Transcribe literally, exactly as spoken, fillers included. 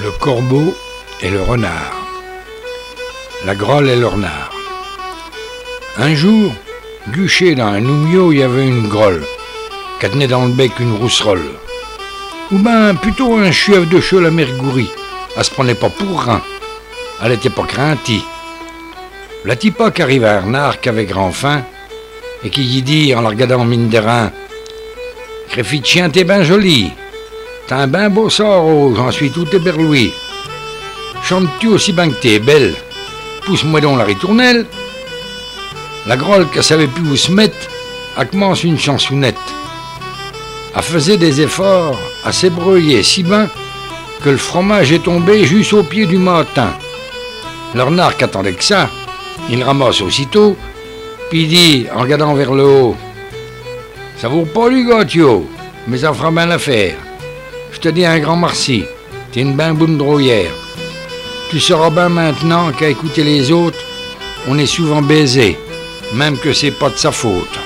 Le corbeau et le renard. La grolle et le renard. Un jour, juché dans un oumio, il y avait une grolle, qui tenait dans le bec une rousserolle. Ou ben plutôt un chef de cheveux la mergourie. Elle se prenait pas pour rien. Elle était pas craintie. La tipa qui arrive à un renard qui avait grand faim et qui y dit en la regardant mine de rein: Créfit de chien, t'es ben joli. T'as un ben beau sort, j'en suis tout éberloui. Chantes-tu aussi ben que t'es belle? Pousse-moi donc la ritournelle. La grolle qu'elle savait plus où se mettre, elle commence une chansounette. Elle faisait des efforts à s'ébrouiller si ben que le fromage est tombé jusqu'au pied du matin. Le renard qui attendait que ça, il le ramasse aussitôt, puis il dit en regardant vers le haut: Ça vaut pas du gâteau, mais ça fera bien l'affaire. Je te dis un grand merci, t'es une ben bonne drouillère. Tu sauras bien maintenant qu'à écouter les autres, on est souvent baisé, même que c'est pas de sa faute.